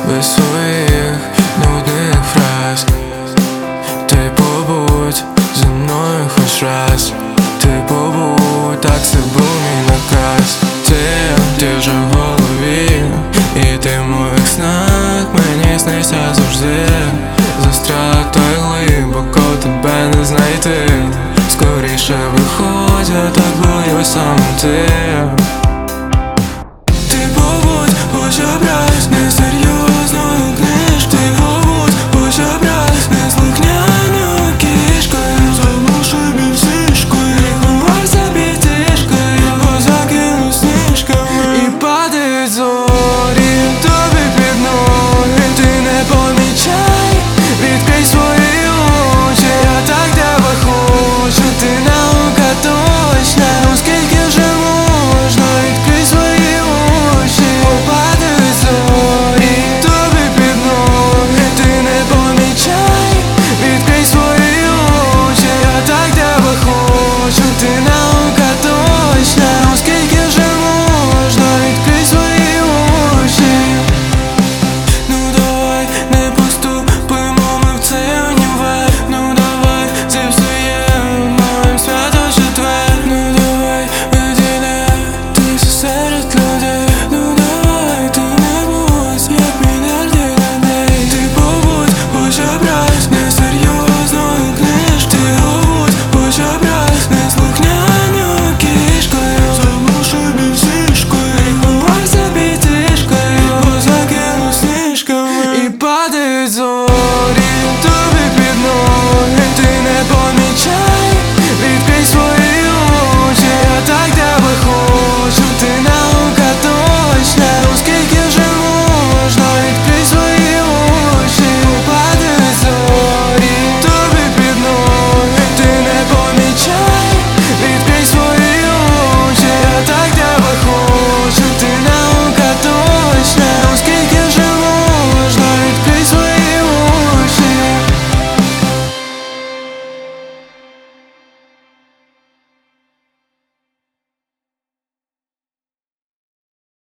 без своїх нудних фраз. Ти побудь зі мною хоч раз, ти побудь, так це був мій наказ. Ти вже в голові, і ти в моїх снах мені сниться завжди. Застряла той глибоко, тебе не знайти. Скоріше виходь, я так боюсь сам ти.